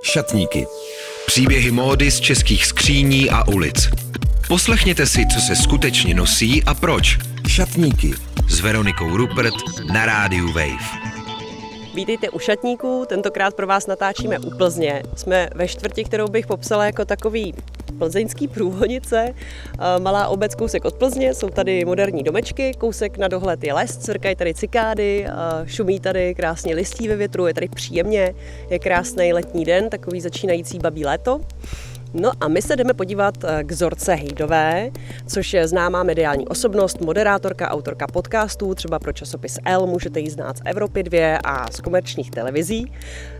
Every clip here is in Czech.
Šatníky. Příběhy módy z českých skříní a ulic. Poslechněte si, co se skutečně nosí a proč. Šatníky s Veronikou Rupert na rádiu Wave. Vítejte u Šatníků, tentokrát pro vás natáčíme u Plzně. Jsme ve čtvrti, kterou bych popsala jako takový plzeňský Průhonice. Malá obec kousek od Plzně, jsou tady moderní domečky, kousek na dohled je les, cvrkají tady cikády, šumí tady krásně listí ve větru, je tady příjemně, je krásný letní den, takový začínající babí léto. No a my se jdeme podívat k Zorce Hejdové, což je známá mediální osobnost, moderátorka, autorka podcastů, třeba pro časopis L, můžete ji znát z Evropy 2 a z komerčních televizí.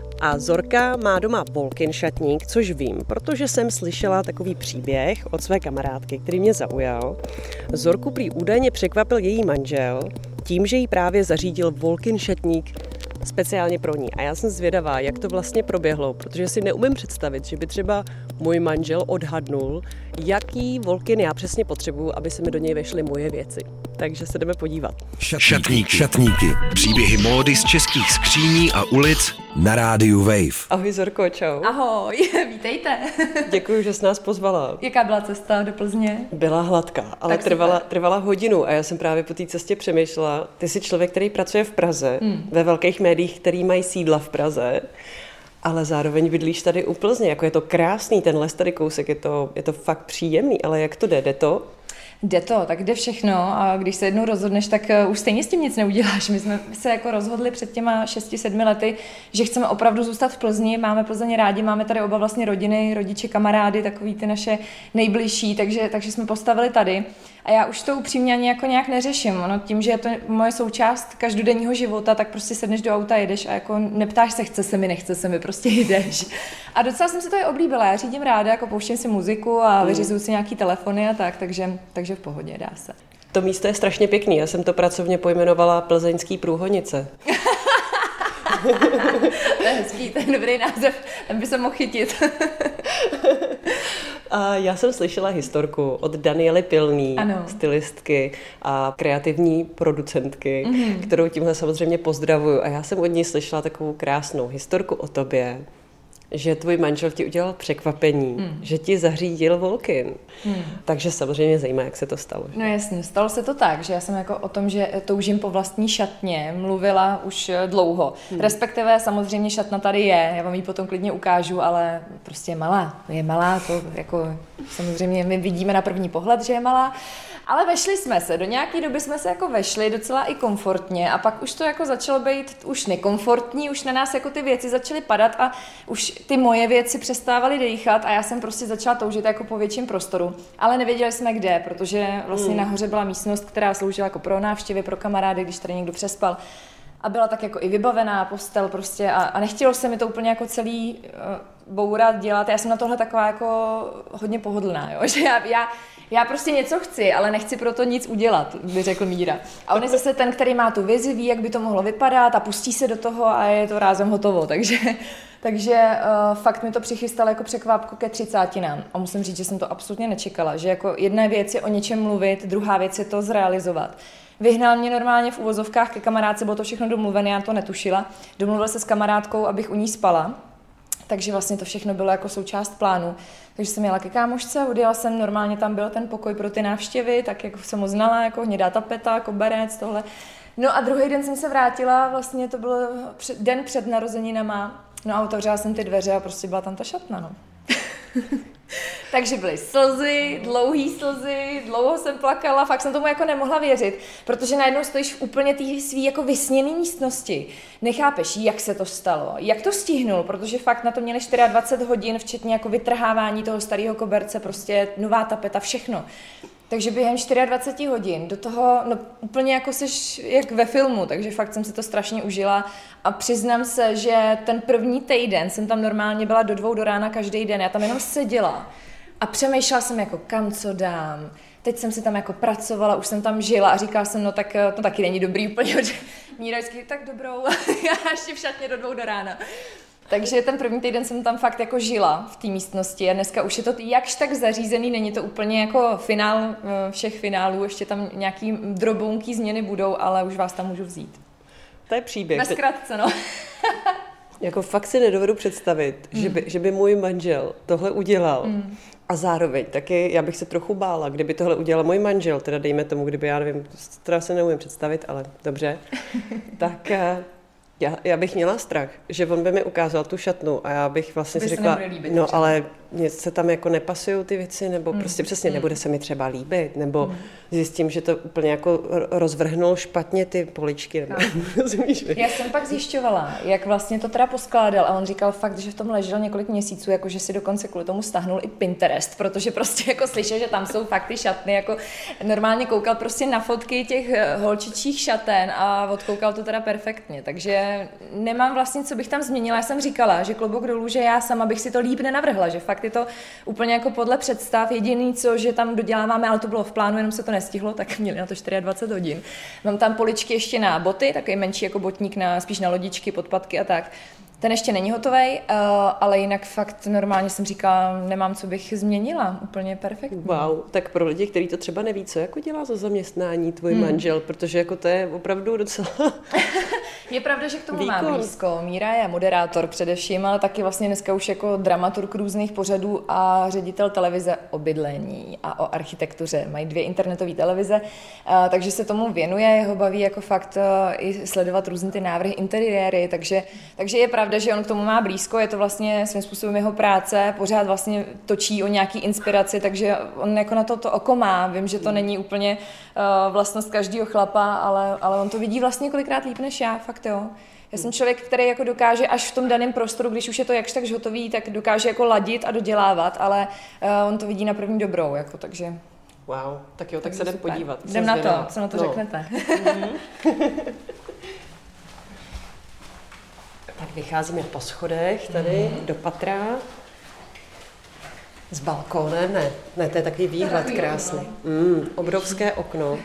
A Zorka má doma Volkin šatník, což vím, protože jsem slyšela takový příběh od své kamarádky, který mě zaujal. Zorku prý údajně překvapil její manžel tím, že jí právě zařídil Volkin šatník speciálně pro ní. A já jsem zvědavá, jak to vlastně proběhlo, protože si neumím představit, že by třeba můj manžel odhadnul, jaký Volkin já přesně potřebuju, aby se mi do něj vešly moje věci. Takže se jdeme podívat. Šatníky. Příběhy módy z českých skříní a ulic na rádiu Wave. Ahoj Zorko, čau. Ahoj, vítejte. Děkuji, že jsi nás pozvala. Jaká byla cesta do Plzně? Byla hladká, ale trvala hodinu a já jsem právě po té cestě přemýšlela. Ty jsi člověk, který pracuje v Praze, ve velkých médiích, který mají sídla v Praze, ale zároveň bydlíš tady u Plzně. Jako je to krásný, ten les tady kousek, je to fakt příjemný, ale jak to jde? Jde to? Jde to, tak jde všechno a když se jednou rozhodneš, tak už stejně s tím nic neuděláš. My jsme se jako rozhodli před těma 6-7 lety, že chceme opravdu zůstat v Plzni, máme Plzeň rádi, máme tady oba vlastně rodiny, rodiče, kamarády, takový ty naše nejbližší, takže jsme postavili tady. A já už to upřímně ani jako nějak neřeším. Ono tím, že je to moje součást každodenního života, tak prostě sedneš do auta, jedeš a jako neptáš se, chce se mi, nechce se mi, prostě jedeš. A docela jsem si to i oblíbila. Já řídím ráda, jako pouštím si muziku a vyřizuju si nějaký telefony a tak, takže v pohodě, dá se. To místo je strašně pěkný. Já jsem to pracovně pojmenovala Plzeňský Průhonice. To je hezký, to je dobrý název, ten by se mohl chytit. A já jsem slyšela historku od Daniely Pilný, stylistky a kreativní producentky, kterou tímhle samozřejmě pozdravuju. A já jsem od ní slyšela takovou krásnou historku o tobě, že tvůj manžel ti udělal překvapení, že ti zařídil Volkin. Takže samozřejmě zajímá, jak se to stalo. Že? No jasně, stalo se to tak, že já jsem jako o tom, že toužím po vlastní šatně, mluvila už dlouho. Respektive samozřejmě šatna tady je, já vám ji potom klidně ukážu, ale prostě je malá, to jako samozřejmě my vidíme na první pohled, že je malá. Ale vešli jsme se, do nějaké doby jsme se jako vešli docela i komfortně a pak už to jako začalo být už nekomfortní, už na nás jako ty věci začaly padat a už ty moje věci přestávaly dýchat a já jsem prostě začala toužit jako po větším prostoru. Ale nevěděli jsme kde, protože vlastně nahoře byla místnost, která sloužila jako pro návštěvy, pro kamarády, když tady někdo přespal. A byla tak jako i vybavená postel prostě a nechtělo se mi to úplně jako celý bourat dělat. Já jsem na tohle taková jako hodně pohodlná, jo? Že já prostě něco chci, ale nechci pro to nic udělat, by řekl Míra. A on je zase ten, který má tu vizi, ví, jak by to mohlo vypadat a pustí se do toho a je to rázem hotovo. Takže fakt mi to přichystalo jako překvápku ke 30. A musím říct, že jsem to absolutně nečekala, že jako jedna věc je o něčem mluvit, druhá věc je to zrealizovat. Vyhnal mě normálně v uvozovkách ke kamarádce, bylo to všechno domluvené, já to netušila. Domluvil se s kamarádkou, abych u ní spala. Takže vlastně to všechno bylo jako součást plánu. Takže jsem jela ke kámošce, odjela jsem, normálně tam byl ten pokoj pro ty návštěvy, tak jako jsem ho znala, jako hnědá tapeta, koberec, tohle. No a druhý den jsem se vrátila, vlastně to byl den před narozeninama, no a otevřela jsem ty dveře a prostě byla tam ta šatna, no. Takže byly slzy, dlouhý slzy, dlouho jsem plakala, fakt jsem tomu jako nemohla věřit, protože najednou stojíš v úplně té svý jako vysněné místnosti. Nechápeš, jak se to stalo, jak to stihnul, protože fakt na to měli 24 hodin, včetně jako vytrhávání toho starého koberce, prostě nová tapeta, všechno. Takže během 24 hodin do toho, no úplně jako seš jak ve filmu, takže fakt jsem si to strašně užila a přiznám se, že ten první týden jsem tam normálně byla do 2 do rána každý den, já tam jenom seděla a přemýšlela jsem jako kam co dám. Teď jsem si tam jako pracovala, už jsem tam žila a říkala jsem, no tak to taky není dobrý úplně, Míra vždycky, tak dobrou, já ještě v šatně do 2 do rána. Takže ten první týden jsem tam fakt jako žila v té místnosti a dneska už je to jakž tak zařízený, není to úplně jako finál všech finálů, ještě tam nějaký drobounký změny budou, ale už vás tam můžu vzít. To je příběh. Ve zkratce, no. Jako fakt si nedovedu představit, že by můj manžel tohle udělal. A zároveň taky já bych se trochu bála, kdyby tohle udělal můj manžel, teda dejme tomu, kdyby, já nevím, teda se neumím představit, ale dobře, tak já bych měla strach, že on by mi ukázal tu šatnu a já bych vlastně si řekla, no ale mně se tam jako nepasují ty věci, nebo prostě přesně nebude se mi třeba líbit, nebo zjistím, že to úplně jako rozvrhnul špatně ty poličky. Nebo, já jsem pak zjišťovala, jak vlastně to teda poskládal a on říkal fakt, že v tom ležel několik měsíců, jako že si dokonce kvůli tomu stáhnul i Pinterest, protože prostě jako slyšel, že tam jsou fakt ty šatny, jako normálně koukal prostě na fotky těch holčičích šaten a odkoukal to teda perfektně, takže nemám vlastně, co bych tam změnila. Já jsem říkala, že klobouk dolů, že já sama bych si to líp nenavrhla, že fakt je to úplně jako podle představ. Jediný, co, že tam doděláváme, ale to bylo v plánu, jenom se to nestihlo, tak měli na to 24 hodin. Mám tam poličky ještě na boty, takový menší jako botník spíš na lodičky, podpatky a tak. Ten ještě není hotovej, ale jinak fakt normálně jsem říkala, nemám, co bych změnila. Úplně perfektní. Wow, tak pro lidi, kteří to třeba neví, co jako dělá za zaměstnání tvůj manžel, protože jako to je opravdu docela... Je pravda, že k tomu má blízko. Míra je moderátor především, ale taky vlastně dneska už jako dramaturg různých pořadů a ředitel televize o bydlení a o architektuře. Mají 2 internetové televize, takže se tomu věnuje, jeho baví jako fakt i sledovat různé ty návrhy, interiéry, takže je pravda, že on k tomu má blízko, je to vlastně svým způsobem jeho práce, pořád vlastně točí o nějaký inspiraci, takže on jako na to oko má. Vím, že to není úplně vlastnost každého chlapa, ale on to vidí vlastně kolikrát líp než já, fakt jo. Já jsem člověk, který jako dokáže až v tom daném prostoru, když už je to jakž takž hotový, tak dokáže jako ladit a dodělávat, ale on to vidí na první dobrou, jako, takže... Wow, tak jo, tak se jdem podívat. Jdem na to, co na to řeknete. Tak vycházíme po schodech tady do patra. S balkónem, ne, to je takový výhled krásný. Obrovské okno.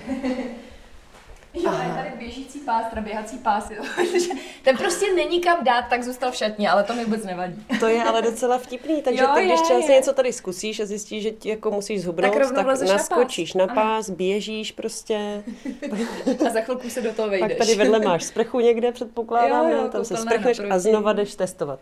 Jo, je tady běžící pás, teda běhací pás. Ten prostě není kam dát, tak zůstal v šatně, ale to mi vůbec nevadí. To je ale docela vtipný, takže ty, když třeba si něco tady zkusíš a zjistíš, že ti jako musíš zhubnout, tak naskočíš na pás, běžíš prostě. A za chvilku se do toho vejdeš. Pak tady vedle máš sprchu někde, předpokládám, jo, tam se sprchneš a znova jdeš testovat.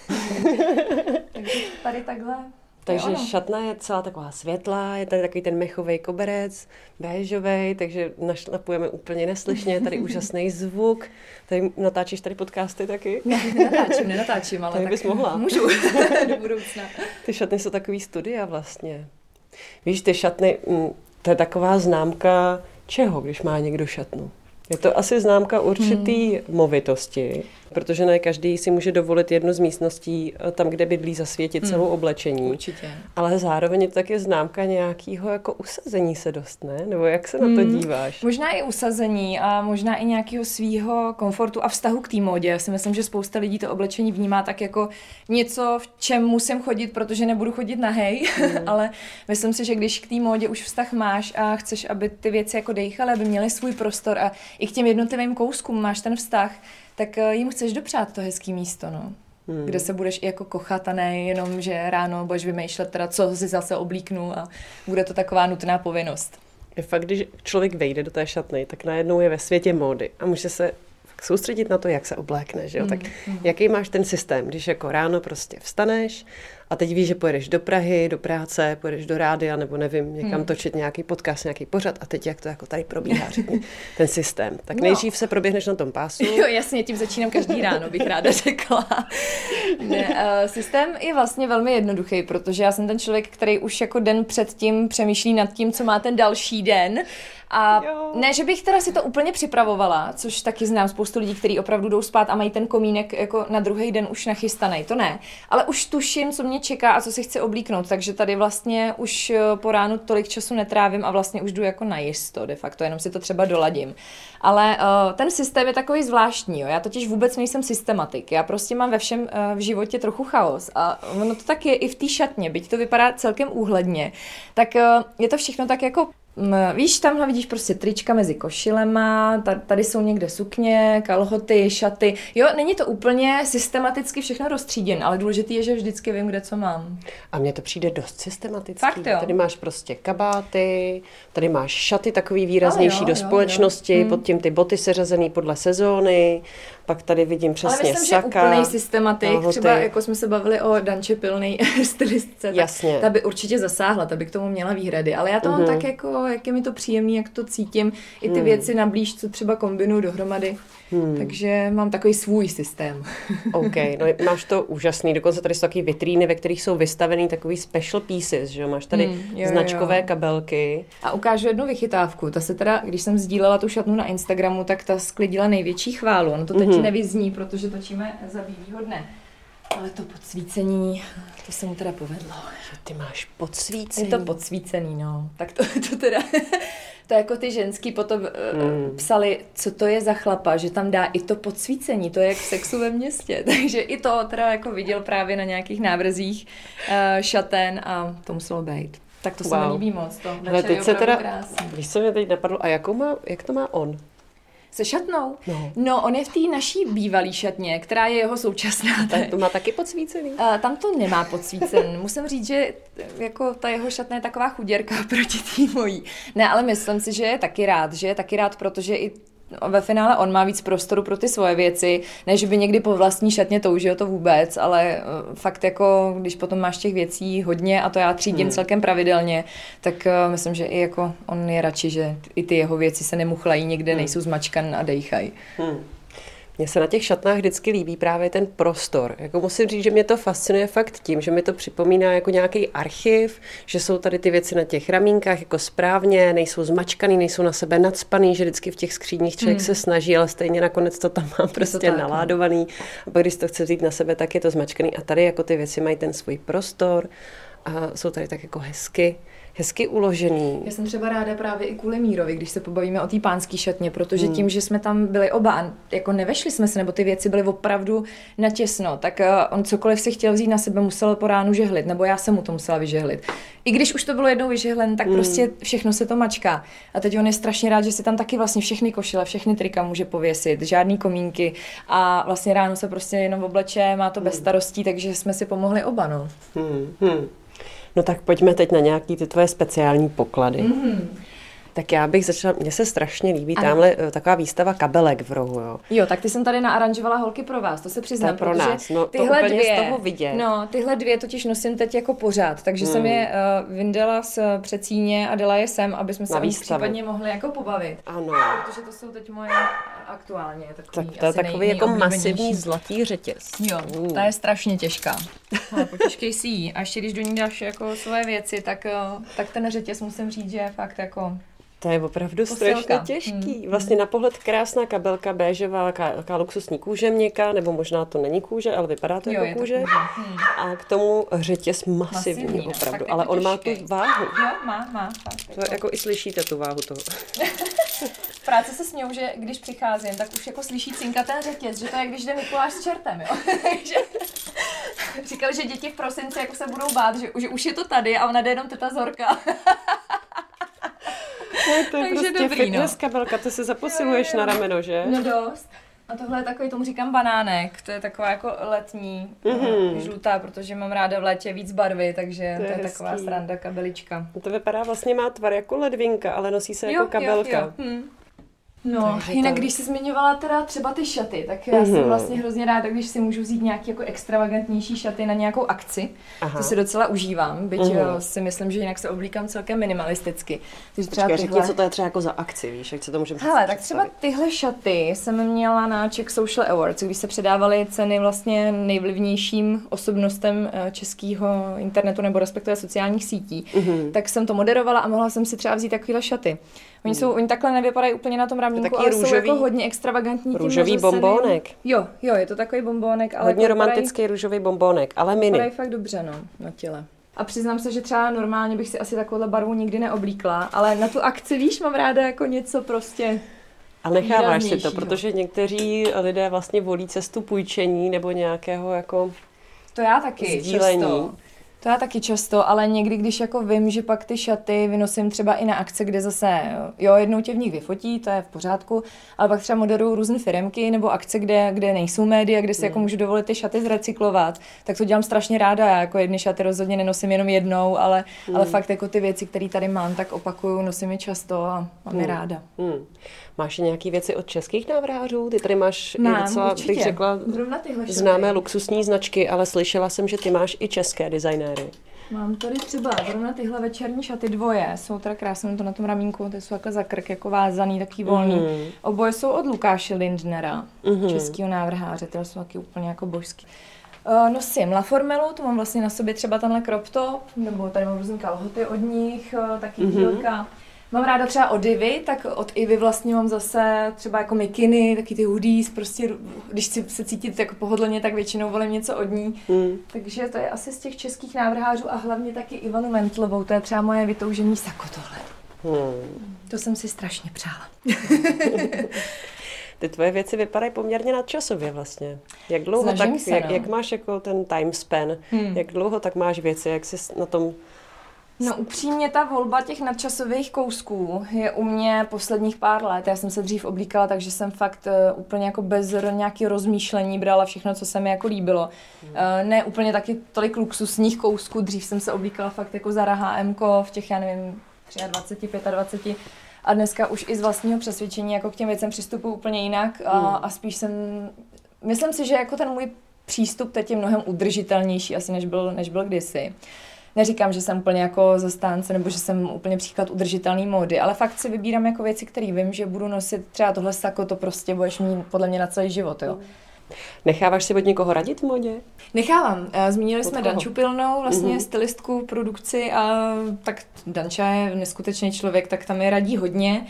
Takže tady takhle. Takže šatna je celá taková světlá, je tady takový ten mechovej koberec, béžovej, takže našlapujeme úplně neslyšně, je tady úžasný zvuk. Tady natáčíš tady podcasty taky? Nenatáčím, ale tak bys mohla. Můžu do budoucna. Ty šatny jsou takový studia vlastně. Víš, ty šatny, to je taková známka čeho, když má někdo šatnu? Je to asi známka určitý movitosti, protože ne každý si může dovolit jednu z místností tam, kde bydlí, zasvětit celou oblečení. Určitě. Ale zároveň je to taky známka nějakého jako usazení se dost, ne? Nebo jak se na to díváš? Možná i usazení a možná i nějakého svýho komfortu a vztahu k té módě. Já si myslím, že spousta lidí to oblečení vnímá tak jako něco, v čem musím chodit, protože nebudu chodit nahej, ale myslím si, že když k té módě už vztah máš a chceš, aby ty věci jako dejchaly, aby měly svůj prostor a i k těm jednotlivým kouskům máš ten vztah, tak jim chceš dopřát to hezký místo, no. Kde se budeš i jako kochat a ne jenom, že ráno budeš vymýšlet teda, co si zase oblíknu a bude to taková nutná povinnost. Je fakt, když člověk vejde do té šatny, tak najednou je ve světě módy a může se soustředit na to, jak se oblékne, že jo? Tak jaký máš ten systém, když jako ráno prostě vstaneš a teď víš, že pojedeš do Prahy, do práce, pojedeš do rádia nebo nevím, někam točit nějaký podcast, nějaký pořad a teď jak to jako tady probíhá, řekni, ten systém. Tak nejdřív se proběhneš na tom pásu. Jo, jasně, tím začínám každý ráno, bych ráda řekla. Systém je vlastně velmi jednoduchý, protože já jsem ten člověk, který už jako den předtím přemýšlí nad tím, co má ten další den. A ne, že bych teda si to úplně připravovala, což taky znám spoustu lidí, kteří opravdu jdou spát a mají ten komínek jako na druhý den už nachystaný, to ne. Ale už tuším, co mě čeká a co si chci oblíknout, takže tady vlastně už po ránu tolik času netrávím a vlastně už jdu jako najisto, de facto, jenom si to třeba doladím. Ale ten systém je takový zvláštní, jo. Já totiž vůbec nejsem systematik, já prostě mám ve všem v životě trochu chaos a ono to tak je i v té šatně, byť to vypadá celkem úhledně, tak je to všechno tak jako víš, tamhle vidíš prostě trička mezi košilema, tady jsou někde sukně, kalhoty, šaty. Jo, není to úplně systematicky všechno roztříděn, ale důležitý je, že vždycky vím, kde co mám. A mně to přijde dost systematicky. Fakt jo. Tady máš prostě kabáty, tady máš šaty takový výraznější do společnosti, pod tím ty boty seřazený podle sezóny, Pak tady vidím přesně ale myslím, saka. že úplnej systematik, kalhoty. třeba jako jsme se bavili o Danče Pilnej stylistce, Jasně. tak ta by určitě zasáhla, ta by k tomu měla výhrady, ale já to mám tak jako, jak je mi to příjemný, jak to cítím, i ty věci nablíž, co třeba kombinuju dohromady, takže mám takový svůj systém. OK, no máš to úžasný, dokonce tady jsou taky vitríny, ve kterých jsou vystavený takový special pieces, že jo, máš tady značkové kabelky. A ukážu jednu vychytávku, ta se teda, když jsem sdílela tu šatnu na Instagramu, tak ta sklidila největší chválu, ono to teď nevyzní, protože točíme za bílýho dne. Ale to podsvícení, to se mu teda povedlo. Ty máš podsvícení. Je to podsvícený, no. Tak to teda, to jako ty ženský potom psali, co to je za chlapa, že tam dá i to podsvícení, to je jak v Sexu ve městě. Takže i to teda jako viděl právě na nějakých návrzích šaten a to muselo být. Tak to se mi líbí moc, to večer je opravdu krásný. Víš, co mě teď napadlo, a jak to má on? Se šatnou? No, on je v té naší bývalý šatně, která je jeho současná. To má taky podsvícený? Tam to nemá podsvícen. Musím říct, že jako ta jeho šatna je taková chuděrka proti té mojí. Ne, ale myslím si, že je taky rád, protože i ve finále on má víc prostoru pro ty svoje věci, než by někdy po vlastní šatně toužil, to vůbec, ale fakt jako, když potom máš těch věcí hodně a to já třídím celkem pravidelně, tak myslím, že i jako on je radši, že i ty jeho věci se nemuchlají někde, nejsou zmačkan a dejchají. Mně se na těch šatnách vždycky líbí právě ten prostor. Jako musím říct, že mě to fascinuje fakt tím, že mi to připomíná jako nějaký archiv, že jsou tady ty věci na těch ramínkách jako správně, nejsou zmačkaný, nejsou na sebe nacpaný, že vždycky v těch skříních člověk se snaží, ale stejně nakonec to tam má prostě naládovaný. A pak když to chce vzít na sebe, tak je to zmačkaný. A tady jako ty věci mají ten svůj prostor a jsou tady tak jako hezky uložený. Já jsem třeba ráda právě i kvůli Mírovi, když se pobavíme o té pánské šatně, protože tím, že jsme tam byli oba a jako nevešli jsme se, nebo ty věci byly opravdu natěsno, tak on cokoliv si chtěl vzít na sebe, musel po ránu žehlit, nebo já jsem mu to musela vyžehlit. I když už to bylo jednou vyžehlen, tak prostě všechno se to mačká. A teď on je strašně rád, že si tam taky vlastně všechny košile, všechny trika může pověsit, žádný komínky a vlastně ráno se prostě jenom obleče, má to bez starostí, takže jsme si pomohli oba, no. No tak pojďme teď na nějaký ty tvoje speciální poklady. Tak já bych začala, mně se strašně líbí tamhle taková výstava kabelek v rohu, jo. Jo, tak ty jsem tady naaranžovala holky pro vás, to se přiznám, pro nás. No, tyhle to úplně dvě, z toho vidět. No, tyhle dvě totiž nosím teď jako pořád, takže jsem je vyndala z předsíně a dala je sem, aby jsme se případně mohli jako pobavit. Ano. Protože to jsou teď moje aktuálně Tak takový to je takový jako masivní zlatý řetěz. Jo, ta je strašně těžká. Ale potěžkej si ji. A ještě když do ní dáš jako svoje věci, tak ten řetěz musím říct, že je fakt jako... To je opravdu strašně těžký. Vlastně na pohled krásná kabelka béžová, taková luxusní kůže měkká, nebo možná to není kůže, ale vypadá to jako kůže. A k tomu řetěz masivní opravdu. Ale on má tu váhu. Jo, má. To jako i slyšíte tu váhu toho. V práci se smějou, že když přicházím, tak už jako slyší cinka ten řetěz, že to je, když jde Mikuláš s čertem, jo. Říkali, že děti v prosinci jako se budou bát, že už je to tady a ona jde jenom teta Zorka. To je prostě dobrý, fitness kabelka, to se zaposiluješ na rameno, že? No dost. A tohle je takový, tomu říkám banánek, to je taková jako letní, žlutá, protože mám ráda v létě víc barvy, takže to je taková sranda kabelička. To vypadá vlastně, má tvar jako ledvinka, ale nosí se jako kabelka. Jo. No, jinak když jsi zmiňovala teda třeba ty šaty, tak já jsem vlastně hrozně ráda, když si můžu vzít nějaký jako extravagantnější šaty na nějakou akci. To si docela užívám, byť si myslím, že jinak se oblíkám celkem minimalisticky. Řekni, co to je třeba jako za akci, víš, jak se to můžeme představit. Hele, tak třeba tyhle šaty jsem měla na Czech Social Awards, když se předávaly ceny vlastně nejvlivnějším osobnostem českého internetu nebo respektive sociálních sítí. Tak jsem to moderovala a mohla jsem si třeba vzít takovýhle šaty. Oni takhle nevypadají úplně na tom ramínku, ale jsou jako hodně extravagantní. Růžový bombónek. Jo, je to takový bombónek. Ale hodně romantický růžový bombónek, ale mini. Vypadají fakt dobře, no, na těle. A přiznám se, že třeba normálně bych si asi takovouhle barvu nikdy neoblíkla, ale na tu akci, víš, mám ráda jako něco prostě... A necháváš si to, protože někteří lidé vlastně volí cestu půjčení nebo nějakého jako to já taky sdílení. často. To já taky často, ale někdy, když jako vím, že pak ty šaty vynosím třeba i na akce, kde zase, jo, jednou tě v nich vyfotí, to je v pořádku, ale pak třeba moderuju různé firemky nebo akce, kde nejsou média, kde si jako můžu dovolit ty šaty zrecyklovat, tak to dělám strašně ráda. Já jako jedny šaty rozhodně nenosím jenom jednou, ale fakt jako ty věci, které tady mám, tak opakuju, nosím je často a mám je ráda. Máš nějaké věci od českých návrhářů? Ty tady máš Mám, i docela, určitě. bych řekla, známé luxusní značky, ale slyšela jsem, že ty máš i české designéry. Mám tady třeba zrovna tyhle večerní šaty dvoje, jsou teda krásné to na tom ramínku, ty jsou takhle za krk jako vázaný, taký volný. Oboje jsou od Lukáše Lindnera, českého návrháře, ty jsou taky úplně jako božský. Nosím La Formelu, to mám vlastně na sobě třeba tenhle crop top, nebo tady mám různý kalhoty od nich, taky dílka. Mám ráda třeba od Ivy, tak od Ivy vlastně mám zase třeba jako mikiny, taky ty hoodies, prostě když chci se cítit jako pohodlně, tak většinou volím něco od ní. Takže to je asi z těch českých návrhářů a hlavně taky Ivanu Mentlovou, to je třeba moje vytoužený sako tohle. To jsem si strašně přála. Ty tvoje věci vypadají poměrně nadčasově vlastně. Jak dlouho jak máš jako ten time span? Jak dlouho tak máš věci, jak jsi na tom... No upřímně ta volba těch nadčasových kousků je u mě posledních pár let. Já jsem se dřív oblíkala, takže jsem fakt úplně jako bez nějakého rozmýšlení brala všechno, co se mi jako líbilo. Ne úplně taky tolik luxusních kousků, dřív jsem se oblíkala fakt jako Zara HMko v těch, já nevím, 23, 25. A dneska už i z vlastního přesvědčení jako k těm věcem přistupuji úplně jinak a spíš myslím si, že jako ten můj přístup teď je mnohem udržitelnější asi než byl kdysi. Neříkám, že jsem úplně jako zastánce nebo že jsem úplně příklad udržitelný módy, ale fakt si vybírám jako věci, které vím, že budu nosit třeba tohle sako, to prostě budeš mít podle mě na celý život, jo. Necháváš si od někoho radit v modě? Nechávám. Zmínili jsme Danču Pilnou, vlastně stylistku, produkci a tak Danča je neskutečný člověk, tak tam je radí hodně.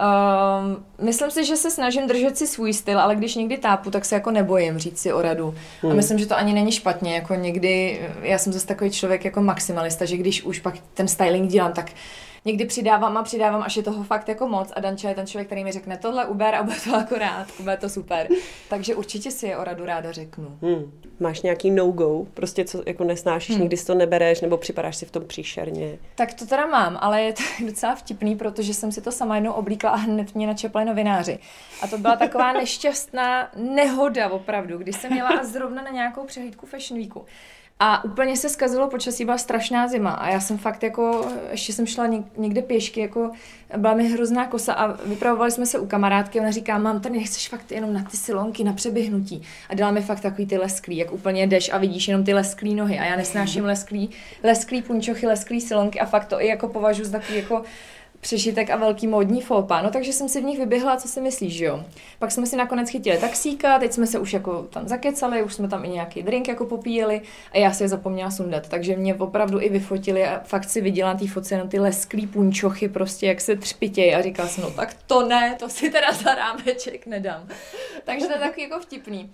Myslím si, že se snažím držet si svůj styl, ale když někdy tápu, tak se jako nebojím říct si o radu. A myslím, že to ani není špatně, jako někdy, já jsem zase takový člověk jako maximalista, že když už pak ten styling dělám, tak někdy přidávám, až je toho fakt jako moc a Danča je ten člověk, který mi řekne tohle uber a bude to akorát, bude to super. Takže určitě si je o radu ráda řeknu. Máš nějaký no-go, prostě co jako nesnášíš, nikdy si to nebereš nebo připadáš si v tom příšerně? Tak to teda mám, ale je to docela vtipný, protože jsem si to sama jednou oblíkla a hned mě načepali novináři. A to byla taková nešťastná nehoda opravdu, když jsem jela zrovna na nějakou přehlídku Fashion Weeku. A úplně se zkazilo počasí, byla strašná zima a já jsem fakt jako, ještě jsem šla někde pěšky, jako byla mi hrozná kosa a vypravovali jsme se u kamarádky a ona říká, mám tady nechceš fakt jenom na ty silonky, na přeběhnutí. A dala mi fakt takový ty lesklý, jak úplně jdeš a vidíš jenom ty lesklý nohy a já nesnáším lesklý punčochy, lesklý silonky a fakt to i jako považuji za takový jako přežitek a velký módní fópa. No takže jsem si v nich vyběhla, co si myslíš, že jo. Pak jsme si nakonec chytili taxíka, teď jsme se už jako tam zakecali, už jsme tam i nějaký drink jako popíjeli a já si je zapomněla sundat, takže mě opravdu i vyfotili a fakt si viděla na té fotce jenom ty lesklý punčochy prostě, jak se třpitějí a říkala jsem, no tak to ne, to si teda za rámeček nedám. Takže to je takový jako vtipný.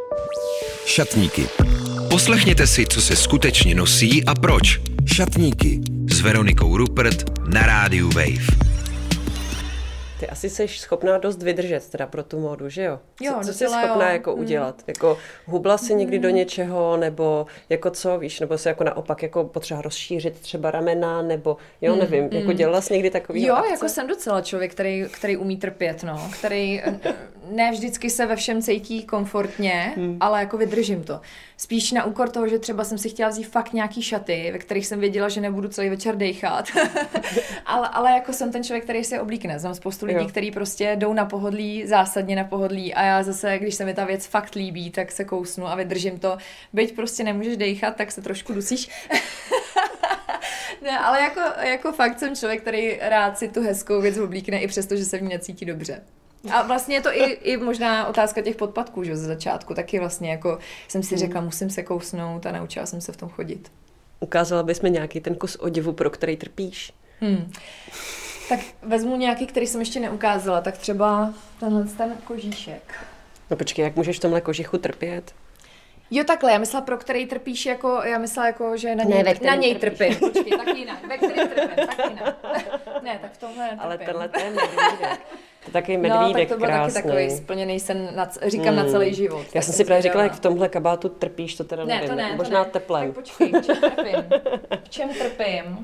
Šatníky. Poslechněte si, co se skutečně nosí a proč. Šatníky s Veronikou Rupert na rádiu Wave. Ty asi jsi schopná dost vydržet teda pro tu módu, že jo? Jo, co jsi schopná jo. Jako udělat? Jako hubla si někdy do něčeho, nebo jako co, víš, nebo se jako naopak jako potřeba rozšířit třeba ramena, nebo jo, nevím, jako dělala jsi někdy takový Jo, akce? jako jsem docela člověk, který umí trpět, no, který ne vždycky se ve všem cítí komfortně, ale jako vydržím to. Spíš na úkor toho, že třeba jsem si chtěla vzít fakt nějaký šaty, ve kterých jsem věděla, že nebudu celý večer dejchat. ale jako jsem ten člověk, který se oblíkne. Znám spoustu lidí, kteří prostě jdou na pohodlí, zásadně na pohodlí a já zase, když se mi ta věc fakt líbí, tak se kousnu a vydržím to. Byť prostě nemůžeš dejchat, tak se trošku dusíš. Ne, ale jako fakt jsem člověk, který rád si tu hezkou věc oblíkne i přesto, že se v ní necítí dobře. A vlastně je to i možná otázka těch podpatků, že ze začátku taky vlastně jako jsem si řekla, musím se kousnout a naučila jsem se v tom chodit. Ukázala bys mi nějaký ten kus oděvu, pro který trpíš? Tak vezmu nějaký, který jsem ještě neukázala, tak třeba ten kožíšek. No počkej, jak můžeš v tomhle kožichu trpět? Jo, takhle, já myslela, pro který trpíš, já myslela, že na něj trpím. Počkej, tak jinak. Ve který trpím, tak jinak. Ne, tak v tomhle netrpím. Ale tenhle ten medvídek. Taky medvídek tak to byl krásný. taky takový splněný sen, říkám na celý život. Já jsem si právě říkala, jak v tomhle kabátu trpíš, to teda nevím. Možná teplem. Tak počkej, v čem trpím?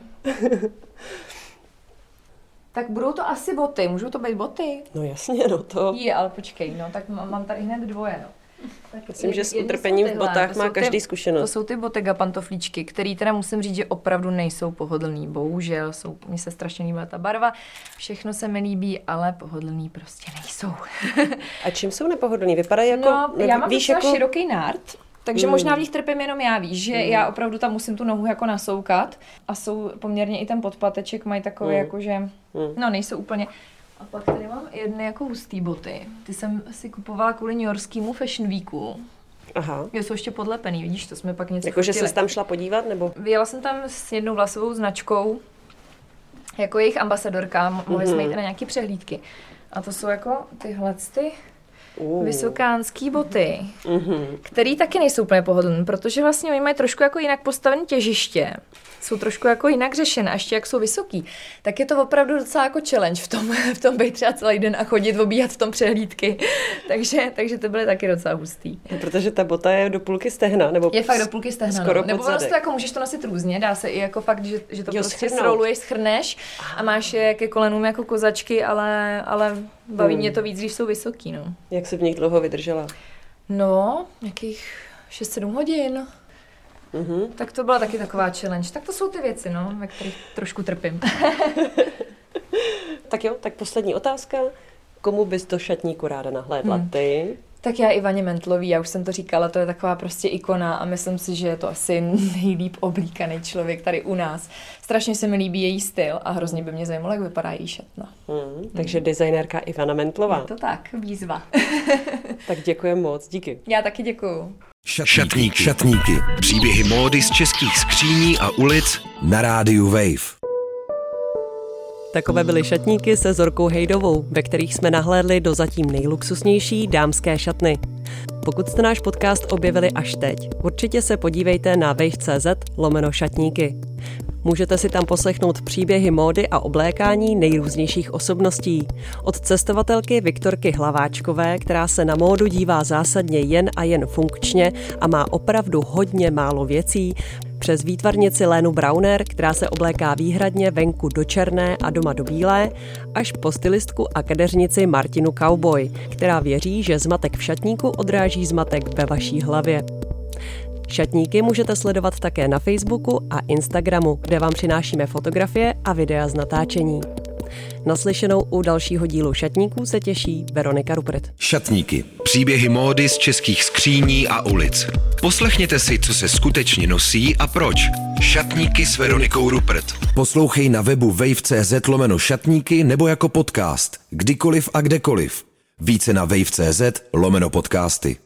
Tak budou to asi boty, můžou to být boty? No jasně, no to. Ale počkej, no tak mám tady hned dvoje, no. Tak myslím, že s utrpením v botách má každý zkušenost. To jsou ty Bottega pantoflíčky, který teda musím říct, že opravdu nejsou pohodlný. Bohužel, mně se strašně líbí ta barva, všechno se mi líbí, ale pohodlný prostě nejsou. A čím jsou nepohodlný? Vypadají jako... No, já mám docela široký nárt, takže možná v nich trpím jenom já, víš, že já opravdu tam musím tu nohu jako nasoukat a jsou poměrně i ten podpateček mají takový jako, že no nejsou úplně... A pak tady mám jedny jako hustý boty. Ty jsem si kupovala kvůli newyorskému Fashion Weeku. Aha. Jsou ještě podlepený, vidíš, to jsme pak něco jakože jsi tam šla podívat, nebo? Vyjela jsem tam s jednou vlasovou značkou, jako jejich ambasadorka, mohli jsme jít na nějaký přehlídky. A to jsou jako tyhle ty vysokánský boty, který taky nejsou úplně pohodlný, protože vlastně oni mají trošku jako jinak postavené těžiště. Jsou trošku jako jinak řešené, a ještě jak jsou vysoký, tak je to opravdu docela jako challenge v tom být třeba celý den a chodit obíhat v tom přehlídky. takže to byly taky docela hustý. Protože ta bota je do půlky stehna, nebo je fakt do půlky stehna, skoro no. Nebo vlastně jako můžeš to nosit různě, dá se i jako fakt, že to prostě sroluješ, schrneš a máš je ke kolenům jako kozačky, ale baví mě to víc, když jsou vysoký, no. Jak jsi v nich dlouho vydržela? No, nějakých 6-7 hodin. Tak to byla taky taková challenge. Tak to jsou ty věci, no, ve kterých trošku trpím. Tak jo, tak poslední otázka. Komu bys do šatníku ráda nahlédla ty? Tak já Ivaně Mentlový, já už jsem to říkala, to je taková prostě ikona a myslím si, že je to asi nejlíp oblíkaný člověk tady u nás. Strašně se mi líbí její styl a hrozně by mě zajímalo, jak vypadá její šatna. Takže designérka Ivana Mentlová. Je to tak, výzva. Tak děkujem moc, díky. Já taky děkuju. Šatníky. Příběhy módy z českých skříní a ulic na rádiu Wave. Takové byly šatníky se Zorkou Hejdovou, ve kterých jsme nahlédli do zatím nejluxusnější dámské šatny. Pokud jste náš podcast objevili až teď, určitě se podívejte na wave.cz/šatníky. Můžete si tam poslechnout příběhy módy a oblékání nejrůznějších osobností. Od cestovatelky Viktorky Hlaváčkové, která se na módu dívá zásadně jen a jen funkčně a má opravdu hodně málo věcí, přes výtvarnici Lénu Brauner, která se obléká výhradně venku do černé a doma do bílé, až po stylistku a kadeřnici Martinu Cowboy, která věří, že zmatek v šatníku odráží zmatek ve vaší hlavě. Šatníky můžete sledovat také na Facebooku a Instagramu, kde vám přinášíme fotografie a videa z natáčení. Naslyšenou u dalšího dílu Šatníků se těší Veronika Rupert. Šatníky. Příběhy módy z českých skříní a ulic. Poslechněte si, co se skutečně nosí a proč. Šatníky s Veronikou Rupert. Poslouchej na webu wave.cz/šatníky nebo jako podcast. Kdykoliv a kdekoliv. Více na wave.cz/podcasty.